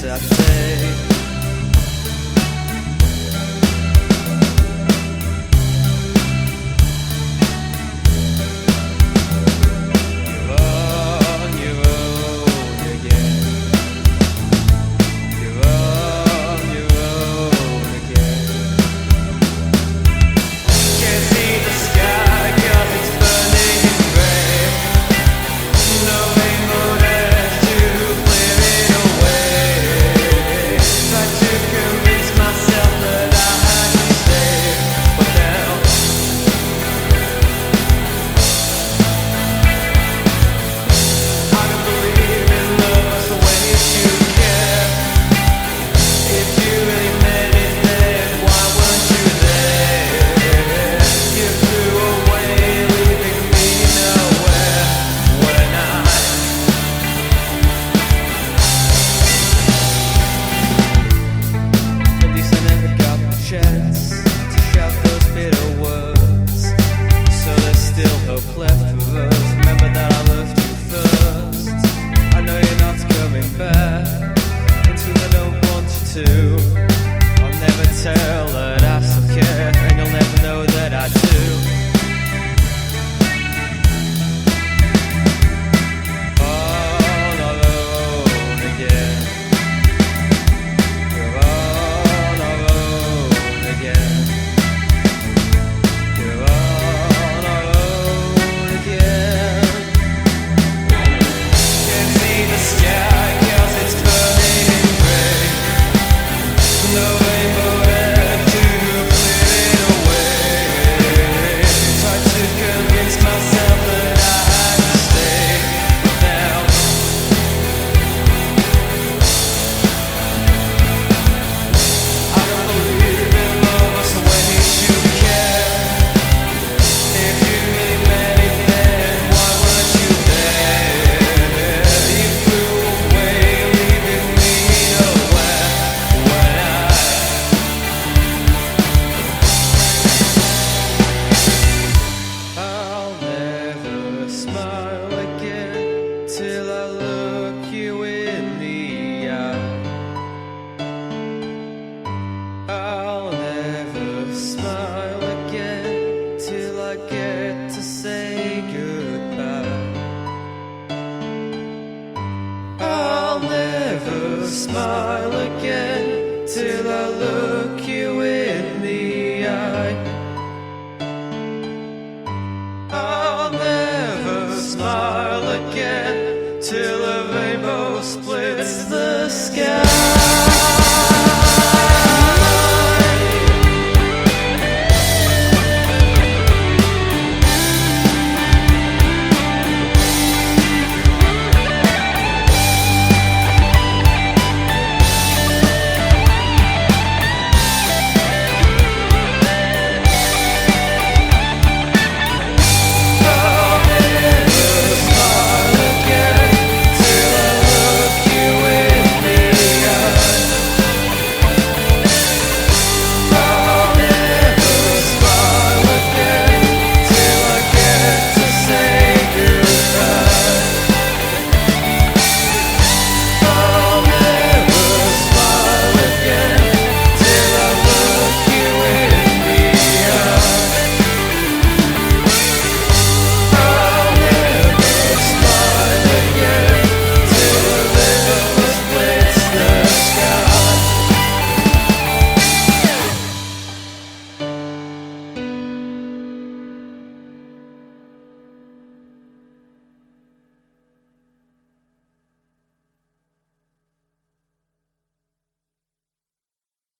sad fate. I'll never tell that I still care, and you'll never know that I do. All alone again. We're all alone again. We're all alone again. Can't see the sky 'cause it's burning gray. No rainbow left to clear it away. Tried to convince myself that I had to stay, but now I don't believe in love as a way to care. If you really meant it, then why weren't you there? You flew away, leaving me nowhere. I'll never smile again till I look you in the eye. I'll never smile again till I get to say goodbye. I'll never smile again till I look you in the eye.